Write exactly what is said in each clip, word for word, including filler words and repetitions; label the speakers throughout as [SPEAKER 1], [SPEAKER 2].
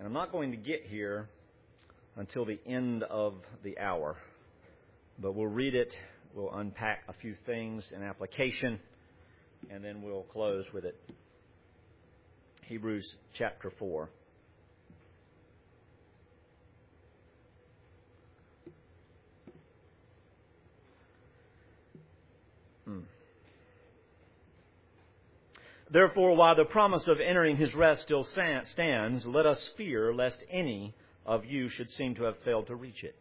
[SPEAKER 1] I'm not going to get here until the end of the hour, but we'll read it, we'll unpack a few things in application, and then we'll close with it. Hebrews chapter four. Hmm. Therefore, while the promise of entering His rest still stands, let us fear lest any of you should seem to have failed to reach it.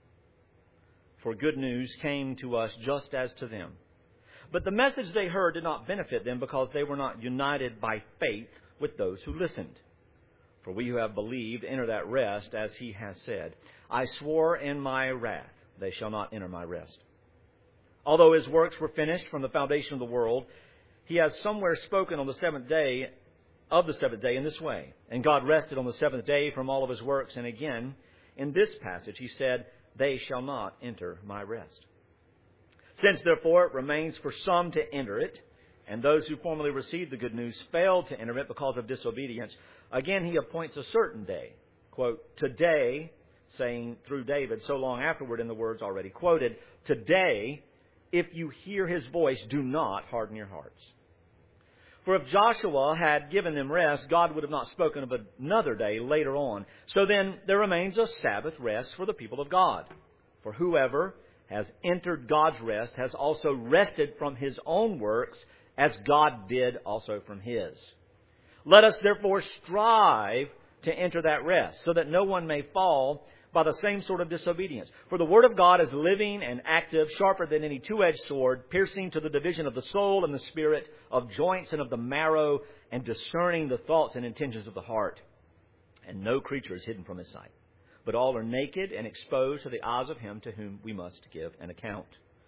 [SPEAKER 1] For good news came to us just as to them. But the message they heard did not benefit them because they were not united by faith with those who listened. For we who have believed enter that rest, as He has said, I swore in my wrath, they shall not enter my rest. Although His works were finished from the foundation of the world, He has somewhere spoken on the seventh day of the seventh day in this way. And God rested on the seventh day from all of His works. And again, in this passage, He said, they shall not enter my rest. Since, therefore, it remains for some to enter it, and those who formerly received the good news failed to enter it because of disobedience, again He appoints a certain day. Quote, today, saying through David so long afterward in the words already quoted, today, if you hear His voice, do not harden your hearts. For if Joshua had given them rest, God would have not spoken of another day later on. So then there remains a Sabbath rest for the people of God. For whoever has entered God's rest has also rested from his own works, as God did also from His. Let us therefore strive to enter that rest, so that no one may fall by the same sort of disobedience. For the Word of God is living and active, sharper than any two-edged sword, piercing to the division of the soul and the spirit, of joints and of the marrow, and discerning the thoughts and intentions of the heart. And no creature is hidden from His sight, but all are naked and exposed to the eyes of Him to whom we must give an account.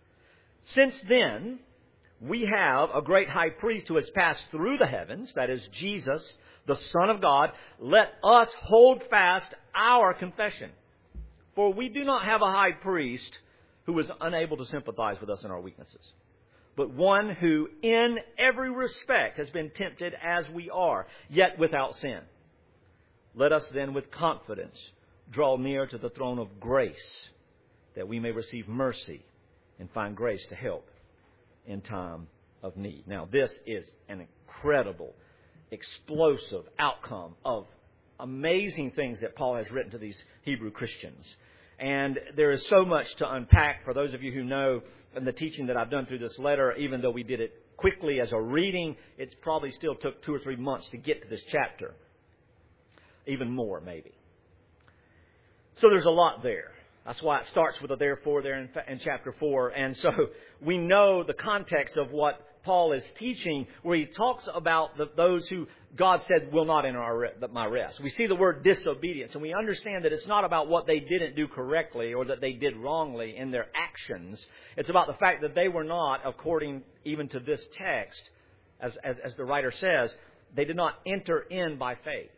[SPEAKER 1] Since then, we have a great high priest who has passed through the heavens, that is Jesus, the Son of God. Let us hold fast our confession. For we do not have a high priest who is unable to sympathize with us in our weaknesses, but one who in every respect has been tempted as we are, yet without sin. Let us then with confidence draw near to the throne of grace, that we may receive mercy and find grace to help in time of need. Now, this is an incredible, explosive outcome of amazing things that Paul has written to these Hebrew Christians. And there is so much to unpack for those of you who know in the teaching that I've done through this letter. Even though we did it quickly as a reading, it probably still took two or three months to get to this chapter. Even more, maybe. So there's a lot there. That's why it starts with a therefore there in, in chapter four. And so we know the context of what Paul is teaching, where he talks about the, those who God said will not enter our, my rest. We see the word disobedience, and we understand that it's not about what they didn't do correctly or that they did wrongly in their actions. It's about the fact that they were not, according even to this text, as, as, as the writer says, they did not enter in by faith.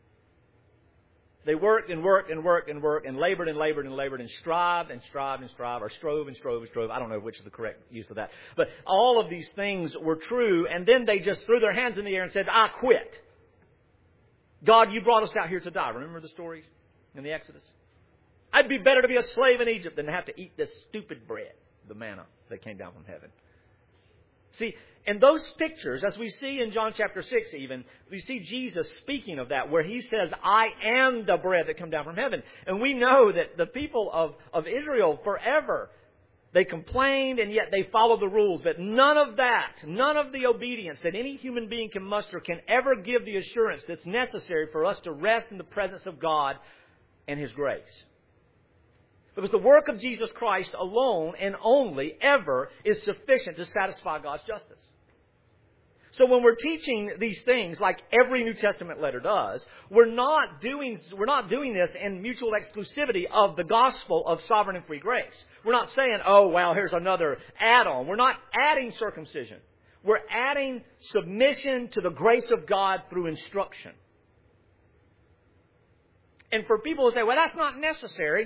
[SPEAKER 1] They worked and worked and worked and worked and labored and labored and labored and strived and strived and strived, or strove and strove and strove. I don't know which is the correct use of that. But all of these things were true, and then they just threw their hands in the air and said, I quit. God, you brought us out here to die. Remember the stories in the Exodus? I'd be better to be a slave in Egypt than to have to eat this stupid bread, the manna that came down from heaven. See, in those pictures, as we see in John chapter six even, we see Jesus speaking of that, where He says, I am the bread that come down from heaven. And we know that the people of, of Israel forever, they complained and yet they followed the rules. But none of that, none of the obedience that any human being can muster can ever give the assurance that's necessary for us to rest in the presence of God and His grace. Because the work of Jesus Christ alone and only ever is sufficient to satisfy God's justice. So when we're teaching these things, like every New Testament letter does, we're not doing we're not doing this in mutual exclusivity of the gospel of sovereign and free grace. We're not saying, oh, well, here's another add-on. We're not adding circumcision. We're adding submission to the grace of God through instruction. And for people who say, well, that's not necessary,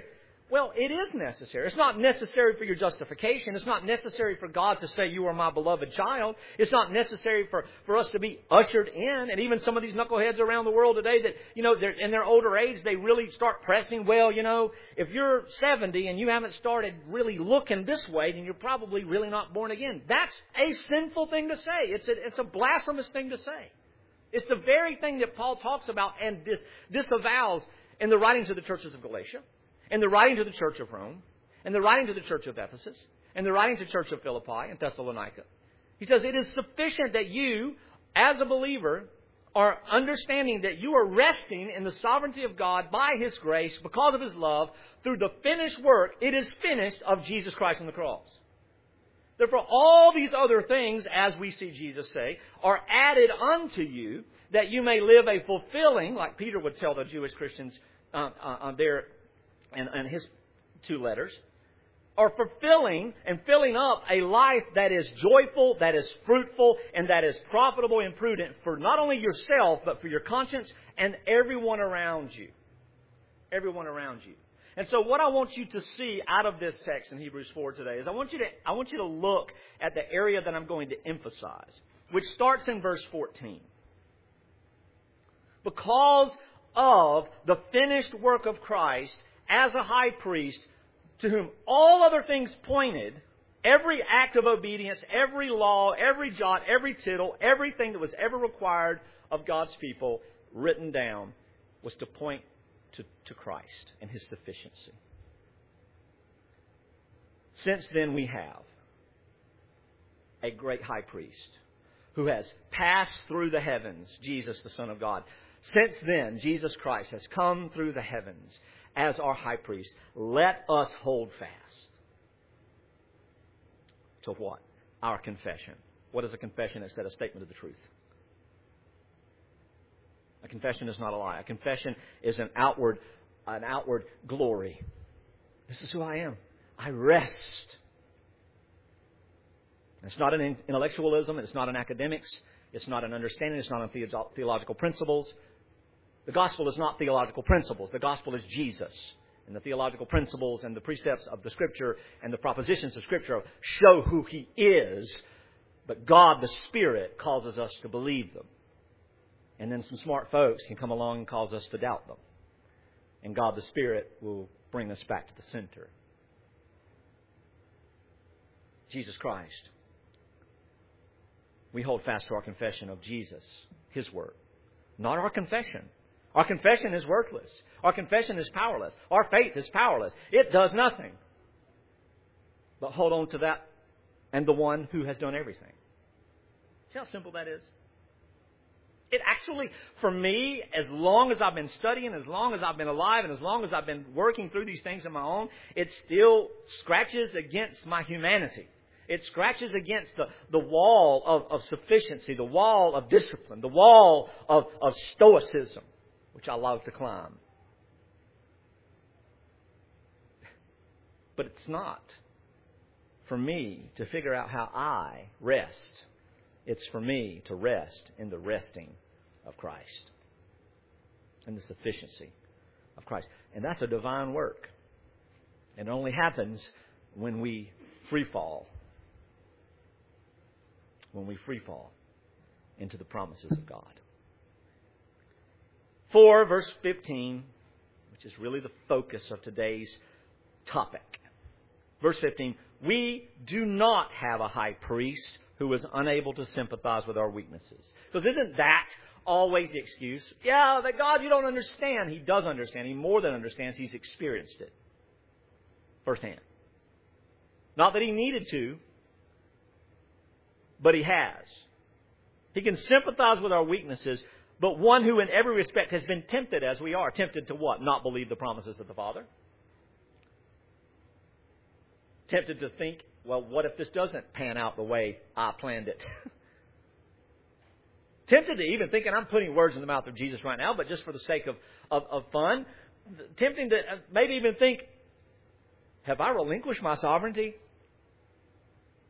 [SPEAKER 1] Well, it is necessary. It's not necessary for your justification. It's not necessary for God to say, you are my beloved child. It's not necessary for, for us to be ushered in. And even some of these knuckleheads around the world today that, you know, they're in their older age, they really start pressing, well, you know, if you're seventy and you haven't started really looking this way, then you're probably really not born again. That's a sinful thing to say. It's a, it's a blasphemous thing to say. It's the very thing that Paul talks about and dis, disavows in the writings of the churches of Galatia, and the writing to the church of Rome, and the writing to the church of Ephesus, and the writing to the church of Philippi and Thessalonica. He says it is sufficient that you, as a believer, are understanding that you are resting in the sovereignty of God by His grace, because of His love, through the finished work, it is finished, of Jesus Christ on the cross. Therefore, all these other things, as we see Jesus say, are added unto you, that you may live a fulfilling, like Peter would tell the Jewish Christians uh, uh, there, And, and his two letters, are fulfilling and filling up a life that is joyful, that is fruitful, and that is profitable and prudent for not only yourself, but for your conscience and everyone around you. Everyone around you. And so what I want you to see out of this text in Hebrews four today is I want you to, I want you to look at the area that I'm going to emphasize, which starts in verse fourteen. Because of the finished work of Christ, as a high priest, to whom all other things pointed, every act of obedience, every law, every jot, every tittle, everything that was ever required of God's people written down was to point to, to Christ and His sufficiency. Since then we have a great high priest who has passed through the heavens, Jesus, the Son of God. Since then, Jesus Christ has come through the heavens as our high priest. Let us hold fast to what? Our confession. What is a confession? It's a statement of the truth. A confession is not a lie. A confession is an outward, an outward glory. This is who I am. I rest. It's not an intellectualism. It's not an academics. It's not an understanding. It's not on theological principles. The gospel is not theological principles. The gospel is Jesus. And the theological principles and the precepts of the Scripture and the propositions of Scripture show who He is. But God, the Spirit, causes us to believe them. And then some smart folks can come along and cause us to doubt them. And God, the Spirit, will bring us back to the center. Jesus Christ. We hold fast to our confession of Jesus, His Word. Not our confession. Our confession is worthless. Our confession is powerless. Our faith is powerless. It does nothing. But hold on to that and the one who has done everything. See how simple that is? It actually, for me, as long as I've been studying, as long as I've been alive, and as long as I've been working through these things on my own, it still scratches against my humanity. It scratches against the, the wall of, of sufficiency, the wall of discipline, the wall of, of stoicism, which I love to climb. But it's not for me to figure out how I rest. It's for me to rest in the resting of Christ and the sufficiency of Christ. And that's a divine work. And it only happens when we free fall. When we free fall into the promises of God. four, verse fifteen, which is really the focus of today's topic. Verse fifteen, we do not have a high priest who was unable to sympathize with our weaknesses. Because isn't that always the excuse? Yeah, that God, you don't understand. He does understand. He more than understands. He's experienced it firsthand. Not that He needed to, but He has. He can sympathize with our weaknesses, but one who in every respect has been tempted as we are. Tempted to what? Not believe the promises of the Father. Tempted to think, well, what if this doesn't pan out the way I planned it? Tempted to even thinking I'm putting words in the mouth of Jesus right now, but just for the sake of, of, of fun. Tempting to maybe even think, have I relinquished my sovereignty?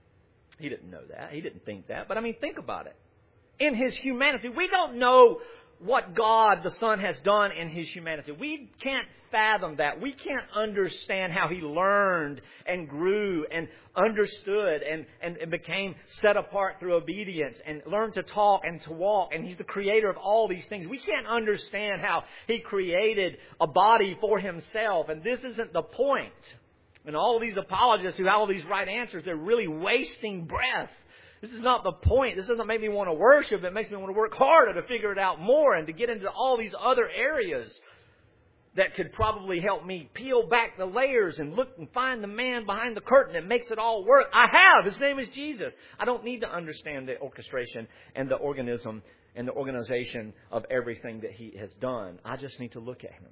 [SPEAKER 1] He didn't know that. He didn't think that. But I mean, think about it. In His humanity, we don't know what God the Son has done in His humanity. We can't fathom that. We can't understand how He learned and grew and understood and, and, and became set apart through obedience and learned to talk and to walk. And He's the creator of all these things. We can't understand how He created a body for Himself. And this isn't the point. And all of these apologists who have all these right answers, they're really wasting breath. This is not the point. This doesn't make me want to worship. It makes me want to work harder to figure it out more and to get into all these other areas that could probably help me peel back the layers and look and find the man behind the curtain that makes it all work. I have. His name is Jesus. I don't need to understand the orchestration and the organism and the organization of everything that He has done. I just need to look at Him.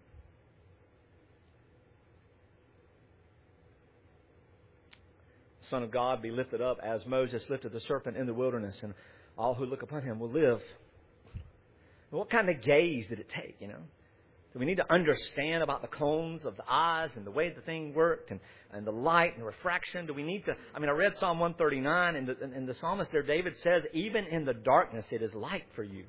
[SPEAKER 1] Son of God, be lifted up as Moses lifted the serpent in the wilderness, and all who look upon Him will live. What kind of gaze did it take, you know? Do we need to understand about the cones of the eyes and the way the thing worked and, and the light and the refraction? Do we need to... I mean, I read Psalm one thirty-nine, and the, and the psalmist there, David, says, even in the darkness it is light for you.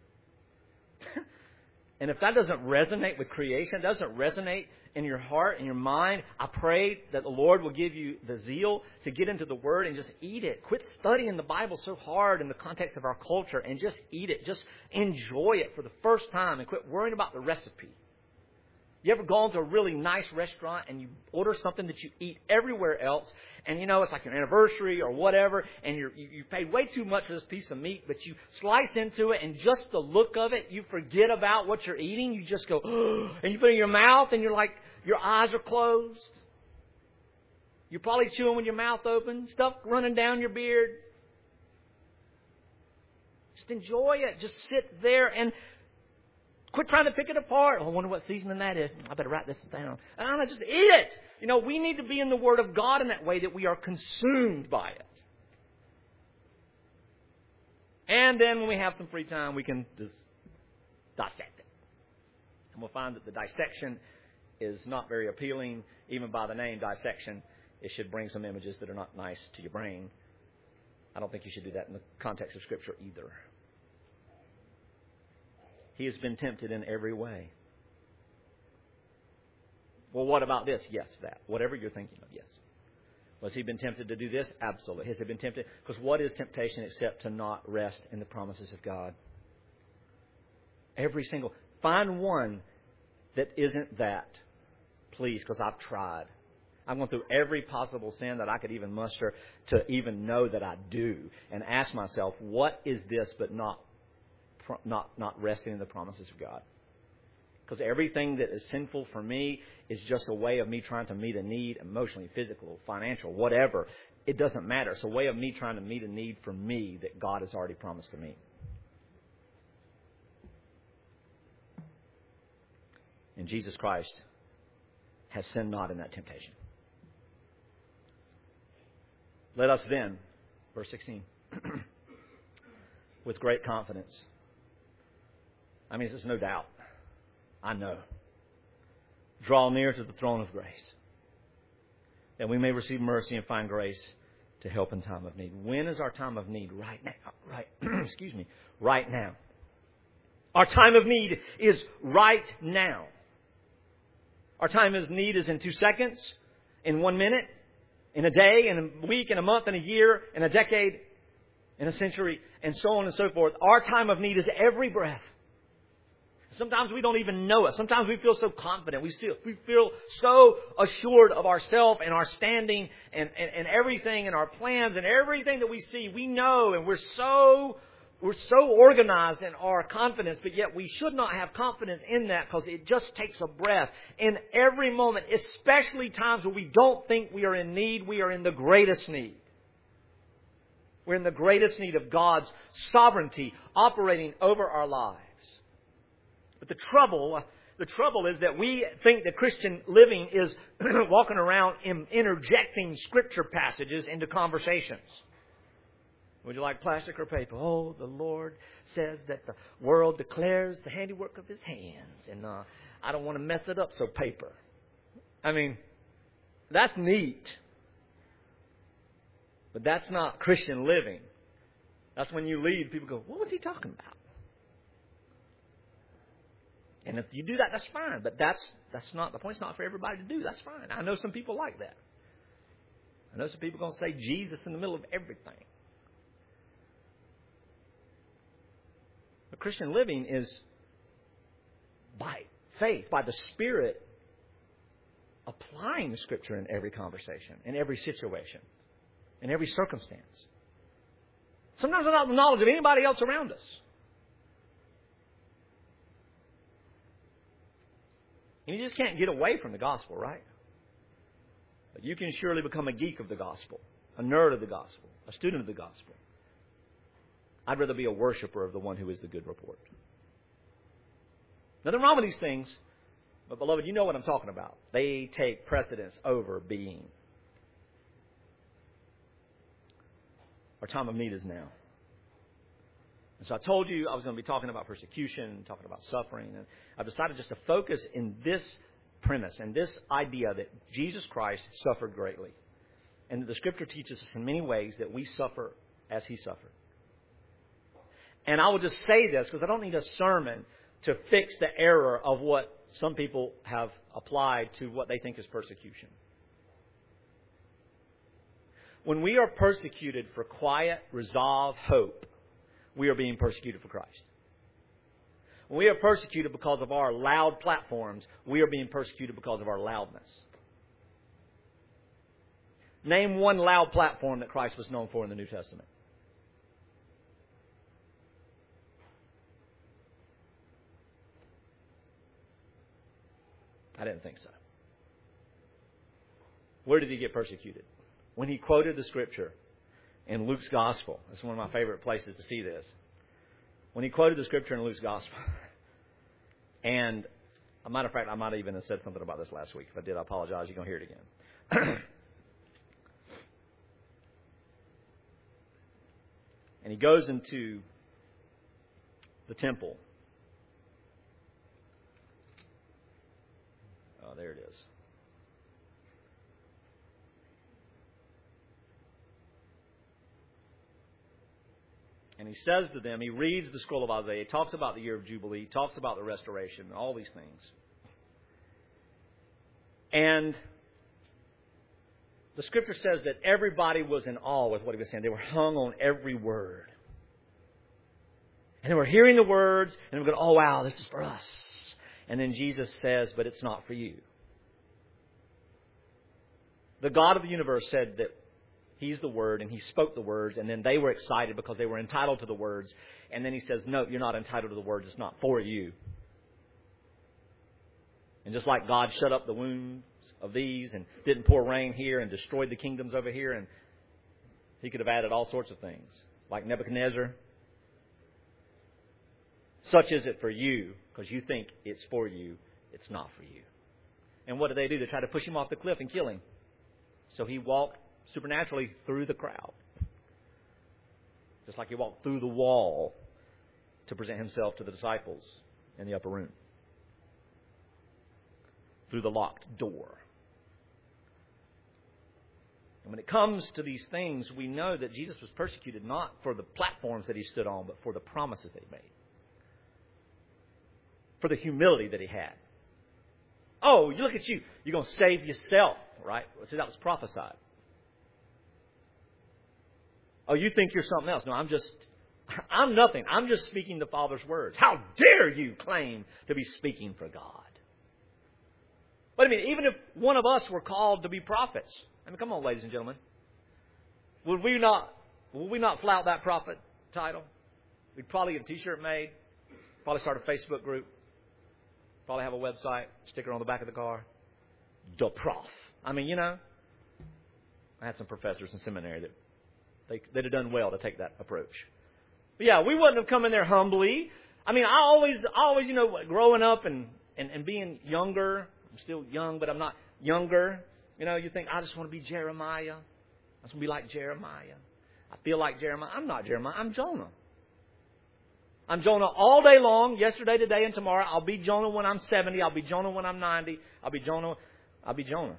[SPEAKER 1] And if that doesn't resonate with creation, doesn't resonate in your heart and your mind, I pray that the Lord will give you the zeal to get into the Word and just eat it. Quit studying the Bible so hard in the context of our culture and just eat it. Just enjoy it for the first time and quit worrying about the recipe. You ever gone to a really nice restaurant and you order something that you eat everywhere else, and you know it's like your anniversary or whatever, and you're, you you paid way too much for this piece of meat, but you slice into it, and just the look of it, you forget about what you're eating. You just go, and you put it in your mouth, and you're like, your eyes are closed. You're probably chewing with your mouth open, stuff running down your beard. Just enjoy it. Just sit there and quit trying to pick it apart. Oh, I wonder what seasoning that is. I better write this down. I don't know, just eat it. You know, we need to be in the Word of God in that way that we are consumed by it. And then when we have some free time, we can just dissect it. And we'll find that the dissection is not very appealing. Even by the name dissection, it should bring some images that are not nice to your brain. I don't think you should do that in the context of Scripture either. He has been tempted in every way. Well, what about this? Yes, that. Whatever you're thinking of, yes. Was He been tempted to do this? Absolutely. Has He been tempted? Because what is temptation except to not rest in the promises of God? Every single... Find one that isn't that, please, because I've tried. I've gone through every possible sin that I could even muster to even know that I do, and ask myself, what is this but not Not, not resting in the promises of God? Because everything that is sinful for me is just a way of me trying to meet a need, emotionally, physical, financial, whatever. It doesn't matter. It's a way of me trying to meet a need for me that God has already promised to me. And Jesus Christ has sinned not in that temptation. Let us then, verse sixteen, with great confidence. I mean, there's no doubt. I know. Draw near to the throne of grace, that we may receive mercy and find grace to help in time of need. When is our time of need? Right now. Right. Excuse me. Right now. Our time of need is right now. Our time of need is in two seconds, in one minute, in a day, in a week, in a month, in a year, in a decade, in a century, and so on and so forth. Our time of need is every breath. Sometimes we don't even know it. Sometimes we feel so confident. We feel, we feel so assured of ourselves and our standing and, and, and everything and our plans and everything that we see. We know, and we're so we're so organized in our confidence, but yet we should not have confidence in that, because it just takes a breath. In every moment, especially times where we don't think we are in need, we are in the greatest need. We're in the greatest need of God's sovereignty operating over our lives. But the trouble, the trouble is that we think that Christian living is walking around in interjecting Scripture passages into conversations. Would you like plastic or paper? Oh, the Lord says that the world declares the handiwork of His hands. And uh, I don't want to mess it up, so paper. I mean, that's neat. But that's not Christian living. That's when you leave, people go, what was he talking about? And if you do that, that's fine. But that's that's not the point's not for everybody to do. That's fine. I know some people like that. I know some people are going to say Jesus in the middle of everything. But Christian living is by faith, by the Spirit, applying the Scripture in every conversation, in every situation, in every circumstance. Sometimes without the knowledge of anybody else around us. And you just can't get away from the gospel, right? But you can surely become a geek of the gospel, a nerd of the gospel, a student of the gospel. I'd rather be a worshiper of the one who is the good report. Nothing wrong with these things, but beloved, you know what I'm talking about. They take precedence over being. Our time of need is now. And so I told you I was going to be talking about persecution, talking about suffering, and I've decided just to focus in this premise and this idea that Jesus Christ suffered greatly. And that the Scripture teaches us in many ways that we suffer as He suffered. And I will just say this because I don't need a sermon to fix the error of what some people have applied to what they think is persecution. When we are persecuted for quiet, resolve, hope, we are being persecuted for Christ. When we are persecuted because of our loud platforms, we are being persecuted because of our loudness. Name one loud platform that Christ was known for in the New Testament. I didn't think so. Where did He get persecuted? When He quoted the Scripture in Luke's Gospel. That's one of my favorite places to see this. When He quoted the Scripture in Luke's Gospel. And, as a matter of fact, I might even have said something about this last week. If I did, I apologize. You're going to hear it again. And He goes into the temple. Oh, there it is. And He says to them, He reads the scroll of Isaiah, He talks about the year of Jubilee, He talks about the restoration, all these things. And the Scripture says that everybody was in awe with what He was saying. They were hung on every word. And they were hearing the words, and they were going, oh, wow, this is for us. And then Jesus says, but it's not for you. The God of the universe said that He's the Word, and He spoke the words, and then they were excited because they were entitled to the words. And then He says, no, you're not entitled to the words. It's not for you. And just like God shut up the wombs of these and didn't pour rain here and destroyed the kingdoms over here, and He could have added all sorts of things, like Nebuchadnezzar. Such is it for you, because you think it's for you. It's not for you. And what did they do? They tried to push Him off the cliff and kill Him. So He walked supernaturally through the crowd. Just like He walked through the wall to present Himself to the disciples in the upper room. Through the locked door. And when it comes to these things, we know that Jesus was persecuted not for the platforms that He stood on, but for the promises that He made. For the humility that He had. Oh, you look at you. You're going to save yourself, right? See, that was prophesied. Oh, you think you're something else. No, I'm just, I'm nothing. I'm just speaking the Father's words. How dare you claim to be speaking for God? But I mean, even if one of us were called to be prophets. I mean, come on, ladies and gentlemen. Would we not, would we not flout that prophet title? We'd probably get a t-shirt made. Probably start a Facebook group. Probably have a website, sticker on the back of the car. The Prof. I mean, you know, I had some professors in seminary that they, they'd have done well to take that approach. But yeah, we wouldn't have come in there humbly. I mean, I always, I always, you know, growing up and, and, and being younger, I'm still young, but I'm not younger. You know, you think, I just want to be Jeremiah. I just want to be like Jeremiah. I feel like Jeremiah. I'm not Jeremiah. I'm Jonah. I'm Jonah all day long, yesterday, today, and tomorrow. I'll be Jonah when I'm seventy. I'll be Jonah when I'm ninety. I'll be Jonah. I'll be Jonah.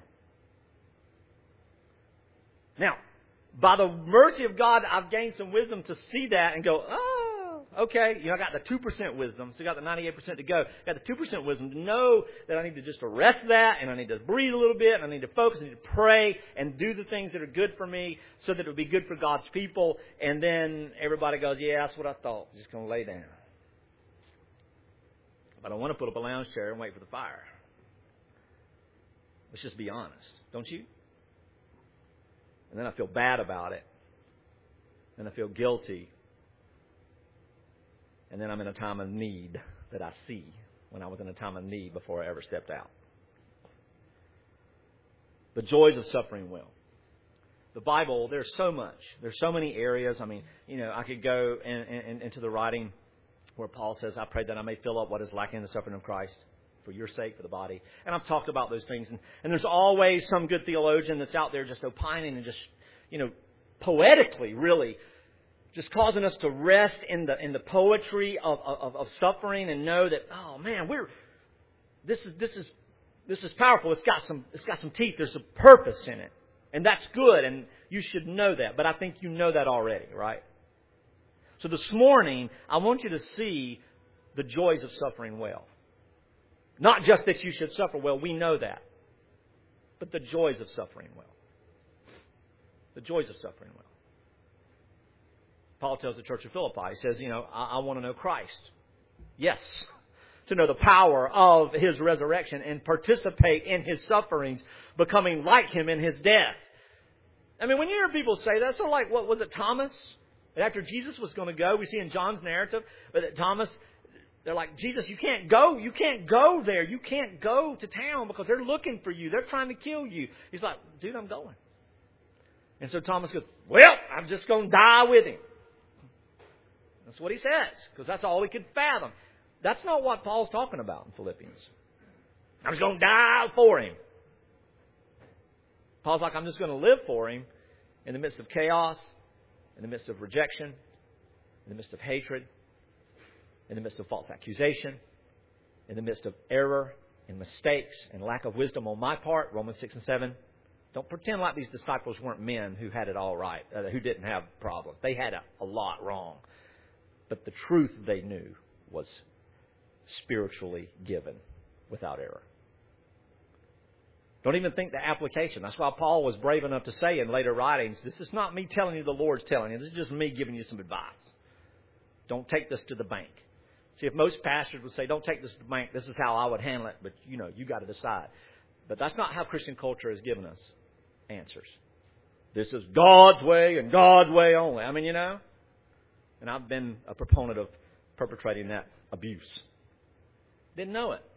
[SPEAKER 1] Now, by the mercy of God, I've gained some wisdom to see that and go, oh, Okay, you know, I got the two percent wisdom, so I got the ninety-eight percent to go. I got the two percent wisdom to know that I need to just arrest that, and I need to breathe a little bit, and I need to focus, I need to pray, and do the things that are good for me so that it will be good for God's people. And then everybody goes, yeah, that's what I thought. I'm just going to lay down. But I want to put up a lounge chair and wait for the fire. Let's just be honest, don't you? And then I feel bad about it. And I feel guilty. And then I'm in a time of need that I see when I was in a time of need before I ever stepped out. The joys of suffering well. The Bible, there's so much. There's so many areas. I mean, you know, I could go in, in, into the writing where Paul says, I pray that I may fill up what is lacking in the suffering of Christ for your sake, for the body. And I've talked about those things. And, and there's always some good theologian that's out there just opining and just, you know, poetically, really, just causing us to rest in the in the poetry of, of, of suffering and know that, oh man, we're this is this is this is powerful. It's got some it's got some teeth. There's a purpose in it. And that's good, and you should know that. But I think you know that already, right? So this morning, I want you to see the joys of suffering well. Not just that you should suffer well, we know that. But the joys of suffering well. The joys of suffering well. Paul tells the church of Philippi, he says, you know, I, I want to know Christ. Yes, to know the power of His resurrection and participate in His sufferings, becoming like Him in His death. I mean, when you hear people say that, sort of like, what was it, Thomas? After Jesus was going to go, we see in John's narrative that Thomas, they're like, Jesus, you can't go. You can't go there. You can't go to town because they're looking for you. They're trying to kill you. He's like, dude, I'm going. And so Thomas goes, well, I'm just going to die with Him. That's what he says, because that's all he could fathom. That's not what Paul's talking about in Philippians. I'm just going to die for Him. Paul's like, I'm just going to live for Him in the midst of chaos, in the midst of rejection, in the midst of hatred, in the midst of false accusation, in the midst of error and mistakes and lack of wisdom on my part, Romans six and seven. Don't pretend like these disciples weren't men who had it all right, uh, who didn't have problems. They had a, a lot wrong. But the truth they knew was spiritually given without error. Don't even think the application. That's why Paul was brave enough to say in later writings, this is not me telling you, the Lord's telling you. This is just me giving you some advice. Don't take this to the bank. See, if most pastors would say, don't take this to the bank, this is how I would handle it, but, you know, you got to decide. But that's not how Christian culture has given us answers. This is God's way and God's way only. I mean, you know. And I've been a proponent of perpetrating that abuse. Didn't know it.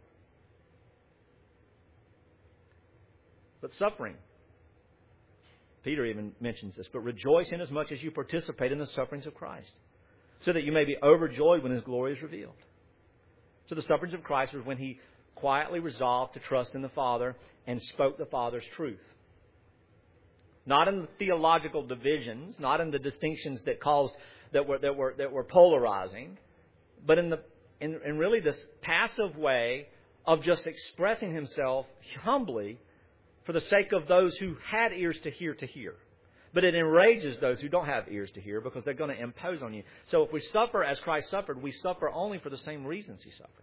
[SPEAKER 1] But suffering. Peter even mentions this. But rejoice inasmuch as you participate in the sufferings of Christ, so that you may be overjoyed when His glory is revealed. So the sufferings of Christ was when He quietly resolved to trust in the Father and spoke the Father's truth. Not in the theological divisions, not in the distinctions that caused that were that were that were polarizing, but in the in, in really this passive way of just expressing himself humbly for the sake of those who had ears to hear to hear. But it enrages those who don't have ears to hear because they're going to impose on you. So if we suffer as Christ suffered, we suffer only for the same reasons He suffered.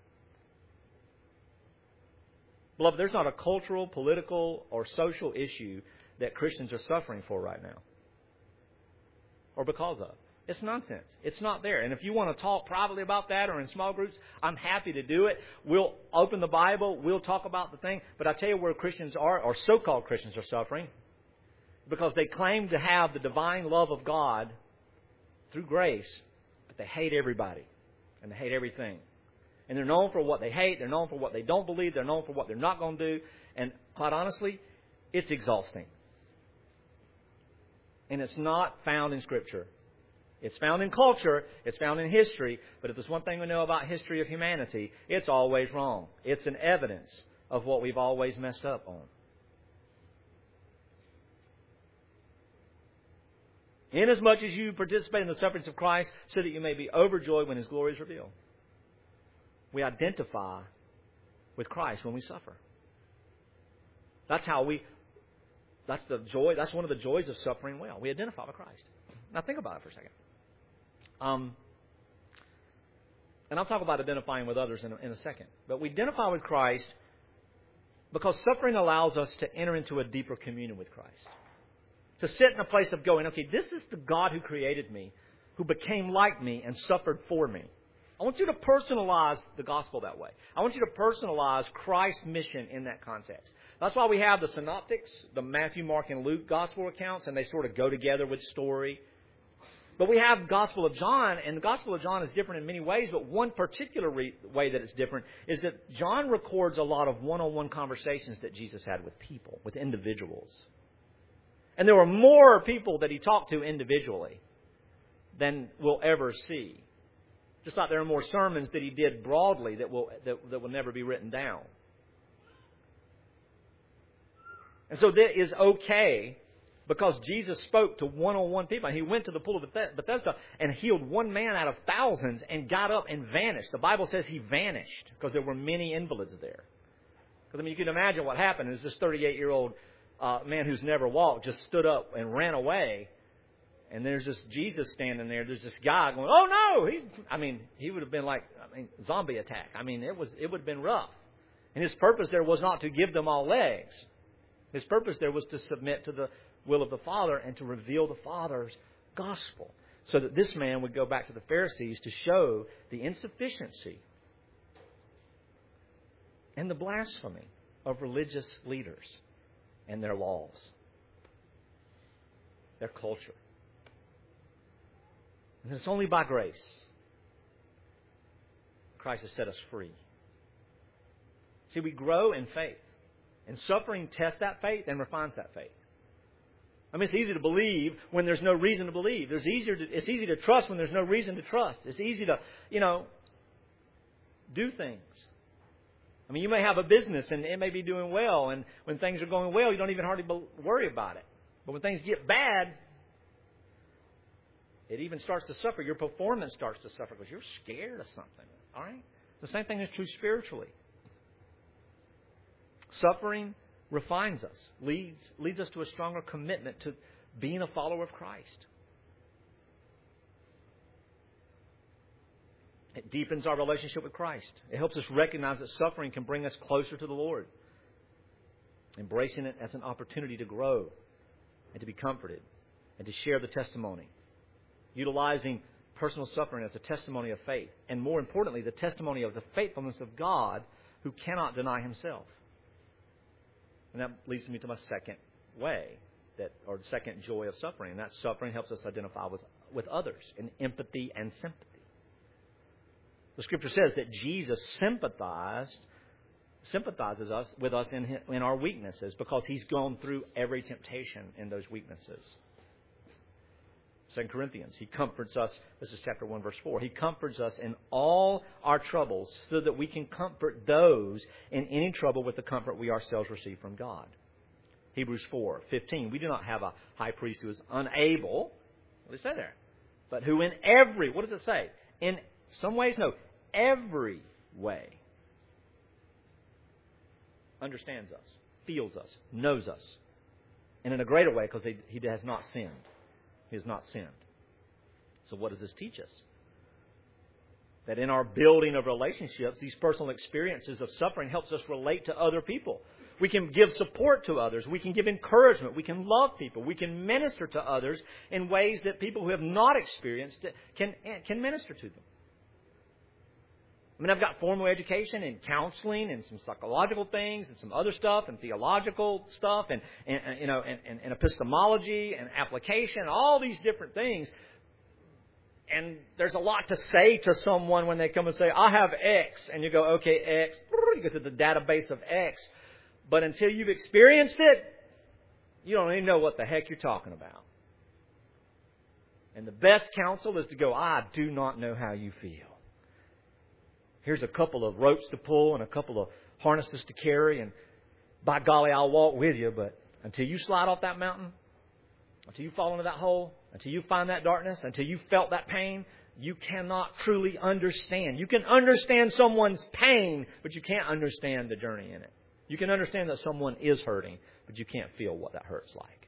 [SPEAKER 1] Beloved, there's not a cultural, political, or social issue that Christians are suffering for right now. Or because of. It's nonsense. It's not there. And if you want to talk privately about that or in small groups, I'm happy to do it. We'll open the Bible. We'll talk about the thing. But I tell you where Christians are, or so-called Christians are suffering, because they claim to have the divine love of God through grace, but they hate everybody and they hate everything. And they're known for what they hate. They're known for what they don't believe. They're known for what they're not going to do. And quite honestly, it's exhausting. And it's not found in Scripture. It's found in culture. It's found in history. But if there's one thing we know about history of humanity, it's always wrong. It's an evidence of what we've always messed up on. Inasmuch as you participate in the sufferings of Christ, so that you may be overjoyed when His glory is revealed. We identify with Christ when we suffer. That's how we, that's the joy, that's one of the joys of suffering well. We identify with Christ. Now think about it for a second. Um, And I'll talk about identifying with others in a, in a second. But we identify with Christ because suffering allows us to enter into a deeper communion with Christ. To sit in a place of going, okay, this is the God who created me, who became like me and suffered for me. I want you to personalize the gospel that way. I want you to personalize Christ's mission in that context. That's why we have the synoptics, the Matthew, Mark, and Luke gospel accounts, and they sort of go together with story. But we have Gospel of John, and the Gospel of John is different in many ways, but one particular re- way that it's different is that John records a lot of one-on-one conversations that Jesus had with people, with individuals. And there were more people that he talked to individually than we'll ever see. Just like there are more sermons that he did broadly that will that, that will never be written down. And so that is okay because Jesus spoke to one-on-one people. He went to the pool of Bethesda and healed one man out of thousands and got up and vanished. The Bible says he vanished because there were many invalids there. Because, I mean, you can imagine what happened is this thirty-eight-year-old uh, man who's never walked just stood up and ran away. And there's this Jesus standing there. There's this guy going, oh, no. He, I mean, he would have been like, I mean, zombie attack. I mean, it was it would have been rough. And his purpose there was not to give them all legs. His purpose there was to submit to the will of the Father and to reveal the Father's gospel. So that this man would go back to the Pharisees to show the insufficiency and the blasphemy of religious leaders and their laws, their culture. And it's only by grace Christ has set us free. See, we grow in faith. And suffering tests that faith and refines that faith. I mean, it's easy to believe when there's no reason to believe. There's easier to, it's easy to trust when there's no reason to trust. It's easy to, you know, do things. I mean, you may have a business and it may be doing well. And when things are going well, you don't even hardly worry about it. But when things get bad, it even starts to suffer. Your performance starts to suffer because you're scared of something. All right? The same thing is true spiritually. Suffering refines us, leads, leads us to a stronger commitment to being a follower of Christ. It deepens our relationship with Christ. It helps us recognize that suffering can bring us closer to the Lord. Embracing it as an opportunity to grow and to be comforted and to share the testimony. Utilizing personal suffering as a testimony of faith. And more importantly, the testimony of the faithfulness of God who cannot deny Himself. And that leads me to my second way, that, or the second joy of suffering. And that suffering helps us identify with, with others in empathy and sympathy. The Scripture says that Jesus sympathized, sympathizes us with us in, his, in our weaknesses because He's gone through every temptation in those weaknesses. Second Corinthians, He comforts us, this is chapter one, verse four. He comforts us in all our troubles so that we can comfort those in any trouble with the comfort we ourselves receive from God. Hebrews four, fifteen, we do not have a high priest who is unable, what does it say there? But who in every, what does it say? In some ways, no, every way understands us, feels us, knows us. And in a greater way because He has not sinned. He has not sinned. So what does this teach us? That in our building of relationships, these personal experiences of suffering helps us relate to other people. We can give support to others. We can give encouragement. We can love people. We can minister to others in ways that people who have not experienced it can, can minister to them. I mean, I've got formal education in counseling and some psychological things and some other stuff and theological stuff and, and, and you know, and, and, and epistemology and application, all these different things. And there's a lot to say to someone when they come and say, I have X. And you go, okay, X. You go to the database of X. But until you've experienced it, you don't even know what the heck you're talking about. And the best counsel is to go, I do not know how you feel. Here's a couple of ropes to pull and a couple of harnesses to carry. And by golly, I'll walk with you. But until you slide off that mountain, until you fall into that hole, until you find that darkness, until you felt that pain, you cannot truly understand. You can understand someone's pain, but you can't understand the journey in it. You can understand that someone is hurting, but you can't feel what that hurt's like.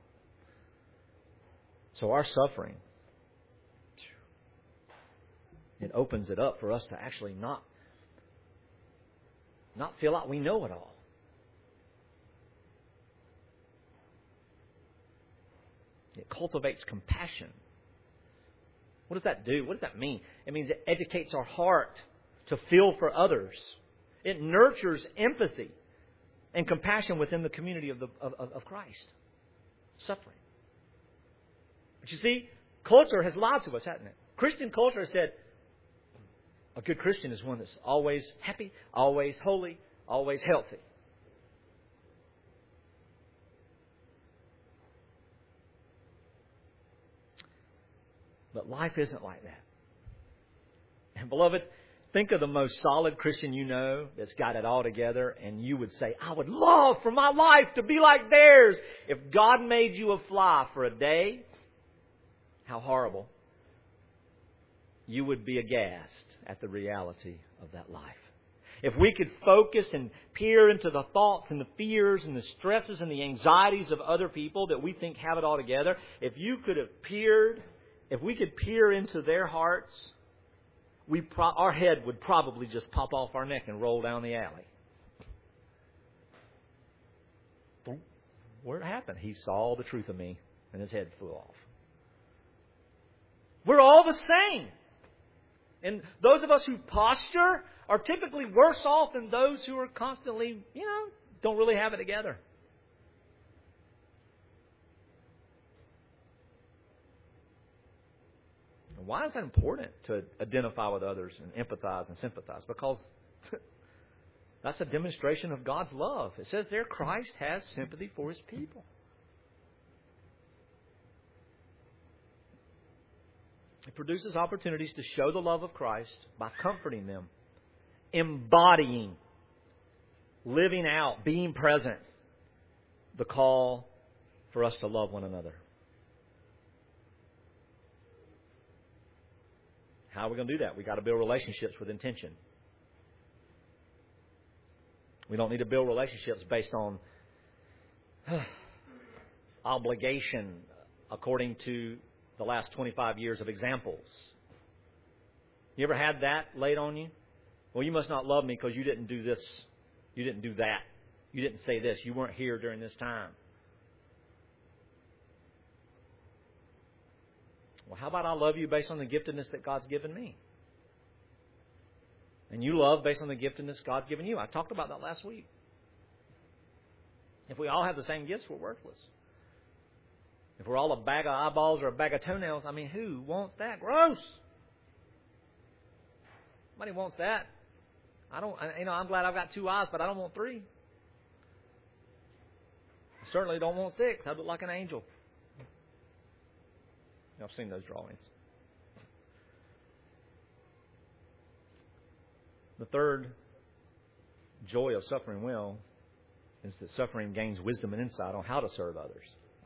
[SPEAKER 1] So our suffering It opens it up for us to actually not, not feel like we know it all. It cultivates compassion. What does that do? What does that mean? It means it educates our heart to feel for others. It nurtures empathy and compassion within the community of, the, of, of Christ. Suffering. But you see, culture has lied to us, hasn't it? Christian culture has said, a good Christian is one that's always happy, always holy, always healthy. But life isn't like that. And beloved, think of the most solid Christian you know that's got it all together, and you would say, I would love for my life to be like theirs. If God made you a fly for a day, how horrible. You would be aghast at the reality of that life. If we could focus and peer into the thoughts and the fears and the stresses and the anxieties of other people that we think have it all together, if you could have peered, if we could peer into their hearts, we pro- our head would probably just pop off our neck and roll down the alley. Where it happened? He saw the truth of me and his head flew off. We're all the same. And those of us who posture are typically worse off than those who are constantly, you know, don't really have it together. And why is that important to identify with others and empathize and sympathize? Because that's a demonstration of God's love. It says there Christ has sympathy for His people. It produces opportunities to show the love of Christ by comforting them, embodying, living out, being present, the call for us to love one another. How are we going to do that? We've got to build relationships with intention. We don't need to build relationships based on obligation according to the last twenty-five years of examples. You ever had that laid on you? Well, you must not love me because you didn't do this. You didn't do that. You didn't say this. You weren't here during this time. Well, how about I love you based on the giftedness that God's given me? And you love based on the giftedness God's given you. I talked about that last week. If we all have the same gifts, we're worthless. If we're all a bag of eyeballs or a bag of toenails, I mean, who wants that? Gross! Nobody wants that. I don't, you know, I'm glad I've got two eyes, but I don't want three. I certainly don't want six. I look like an angel. I've seen those drawings. The third joy of suffering well is that suffering gains wisdom and insight on how to serve others.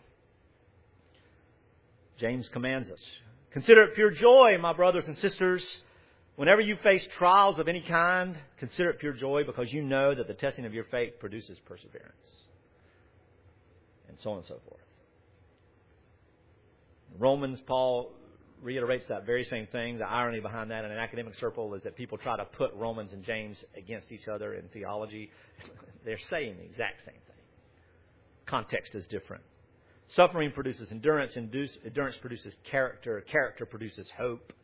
[SPEAKER 1] James commands us, consider it pure joy, my brothers and sisters, whenever you face trials of any kind. Consider it pure joy because you know that the testing of your faith produces perseverance. And so on and so forth. In Romans, Paul reiterates that very same thing. The irony behind that in an academic circle is that people try to put Romans and James against each other in theology. They're saying the exact same thing. Context is different. Suffering produces endurance. Endurance produces character. Character produces hope.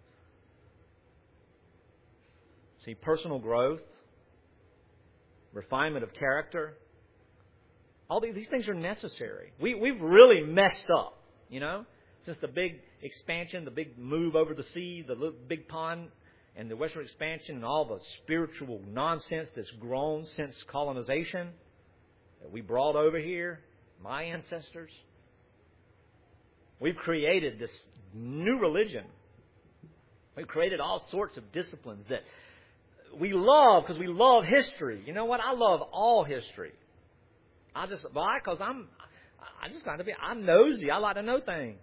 [SPEAKER 1] See, personal growth, refinement of character, all these, these things are necessary. We, we've really messed up, you know, since the big expansion, the big move over the sea, the little, big pond, and the western expansion, and all the spiritual nonsense that's grown since colonization that we brought over here, my ancestors. We've created this new religion. We've created all sorts of disciplines that we love because we love history. You know what? I love all history. I just why? Because I'm I just like to be. I'm nosy. I like to know things.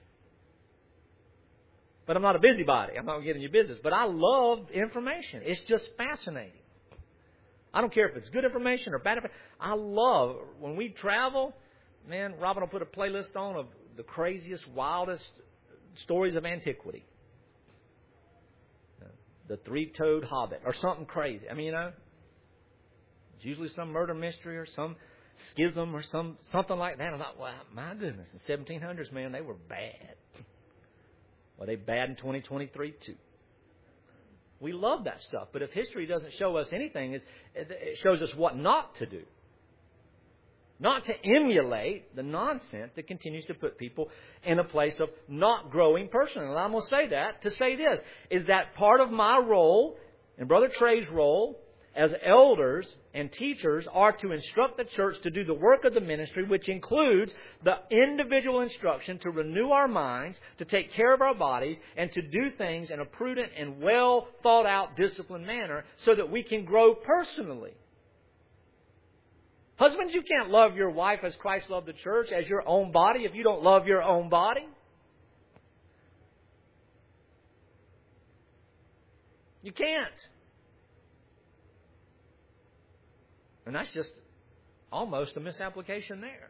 [SPEAKER 1] But I'm not a busybody. I'm not getting your business. But I love information. It's just fascinating. I don't care if it's good information or bad information. I love when we travel. Man, Robin will put a playlist on of the craziest, wildest stories of antiquity. The Three-Toed Hobbit or something crazy. I mean, you know, it's usually some murder mystery or some schism or some something like that. I thought, wow, my goodness, in seventeen hundreds, man, they were bad. Well, they bad in twenty twenty-three too. We love that stuff, but if history doesn't show us anything, it shows us what not to do. Not to emulate the nonsense that continues to put people in a place of not growing personally. And I'm going to say that to say this, is that part of my role, and Brother Trey's role, as elders and teachers are to instruct the church to do the work of the ministry, which includes the individual instruction to renew our minds, to take care of our bodies, and to do things in a prudent and well thought out, disciplined manner so that we can grow personally. Husbands, you can't love your wife as Christ loved the church, as your own body, if you don't love your own body. You can't. And that's just almost a misapplication there.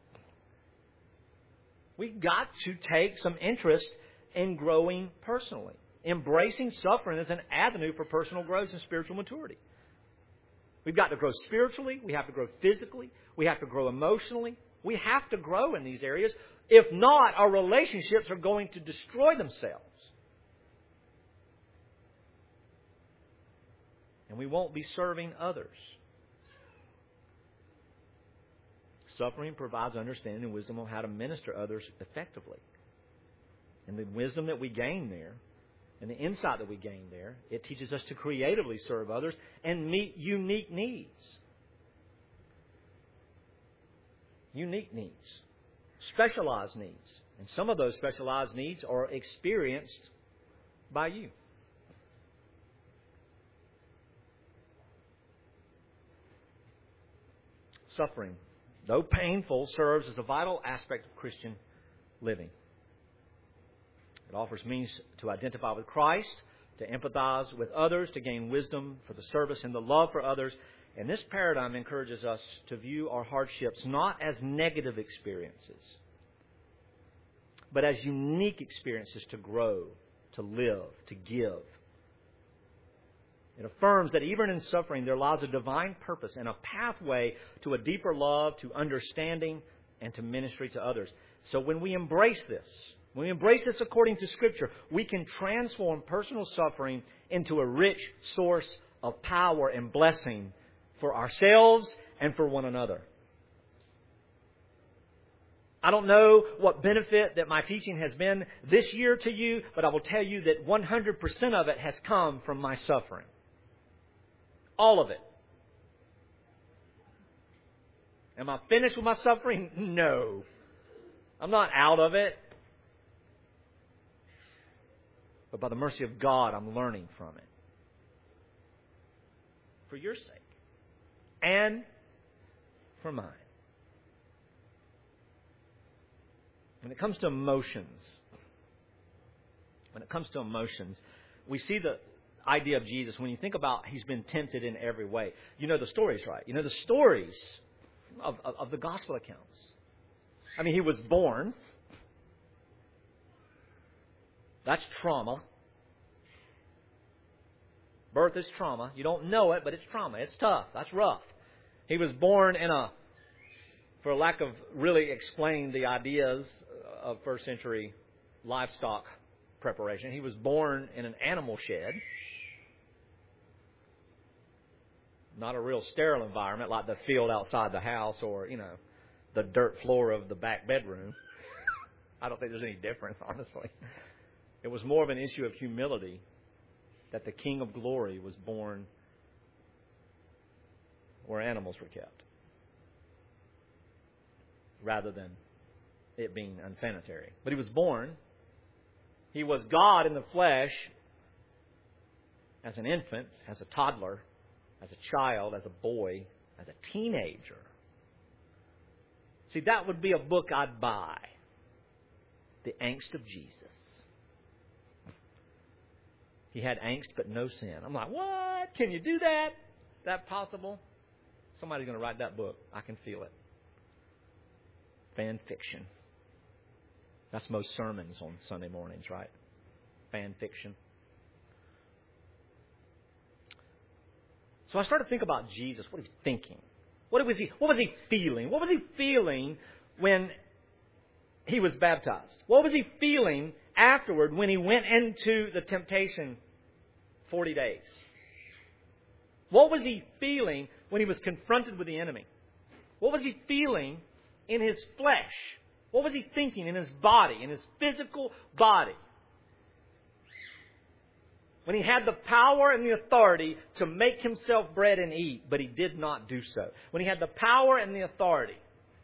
[SPEAKER 1] We've got to take some interest in growing personally. Embracing suffering as an avenue for personal growth and spiritual maturity. We've got to grow spiritually. We have to grow physically. We have to grow emotionally. We have to grow in these areas. If not, our relationships are going to destroy themselves. And we won't be serving others. Suffering provides understanding and wisdom on how to minister others effectively. And the wisdom that we gain there, and the insight that we gain there, it teaches us to creatively serve others and meet unique needs. Unique needs. Specialized needs. And some of those specialized needs are experienced by you. Suffering, though painful, serves as a vital aspect of Christian living. It offers means to identify with Christ, to empathize with others, to gain wisdom for the service and the love for others. And this paradigm encourages us to view our hardships not as negative experiences, but as unique experiences to grow, to live, to give. It affirms that even in suffering, there lies a divine purpose and a pathway to a deeper love, to understanding, and to ministry to others. So when we embrace this, when we embrace this according to Scripture, we can transform personal suffering into a rich source of power and blessing for ourselves and for one another. I don't know what benefit that my teaching has been this year to you, but I will tell you that one hundred percent of it has come from my suffering. All of it. Am I finished with my suffering? No. I'm not out of it. But by the mercy of God, I'm learning from it. For your sake. And for mine. When it comes to emotions, when it comes to emotions, we see the idea of Jesus, when you think about He's been tempted in every way. You know the stories, right? You know the stories of, of, of the gospel accounts. I mean, He was born. That's trauma. Birth is trauma. You don't know it, but it's trauma. It's tough. That's rough. He was born in a, for lack of really explaining the ideas of first century livestock preparation, He was born in an animal shed. Not a real sterile environment like the field outside the house or, you know, the dirt floor of the back bedroom. I don't think there's any difference, honestly. It was more of an issue of humility that the King of Glory was born where animals were kept, rather than it being unsanitary. But He was born. He was God in the flesh as an infant, as a toddler, as a child, as a boy, as a teenager. See, that would be a book I'd buy. The Angst of Jesus. He had angst but no sin. I'm like, what? Can you do that? Is that possible? Somebody's going to write that book. I can feel it. Fan fiction. That's most sermons on Sunday mornings, right? Fan fiction. So I started to think about Jesus. What was he thinking? What was he, what was he feeling? What was he feeling when he was baptized? What was he feeling afterward when he went into the temptation forty days? What was he feeling when he was confronted with the enemy? What was he feeling in his flesh? What was he thinking in his body, in his physical body? When he had the power and the authority to make himself bread and eat, but he did not do so. When he had the power and the authority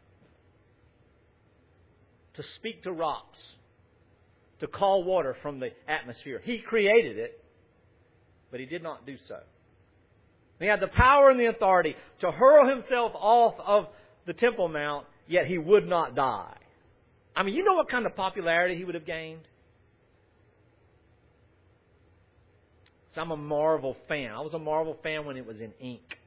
[SPEAKER 1] to speak to rocks, to call water from the atmosphere. He created it, but he did not do so. He had the power and the authority to hurl himself off of the Temple Mount, yet he would not die. I mean, you know what kind of popularity he would have gained? So I'm a Marvel fan. I was a Marvel fan when it was in ink.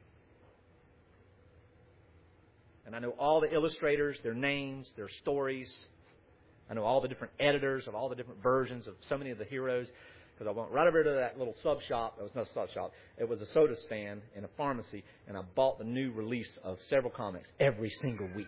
[SPEAKER 1] And I know all the illustrators, their names, their stories. I know all the different editors of all the different versions of so many of the heroes. Because I went right over to that little sub shop. It was not a sub shop. It was a soda stand in a pharmacy. And I bought the new release of several comics every single week.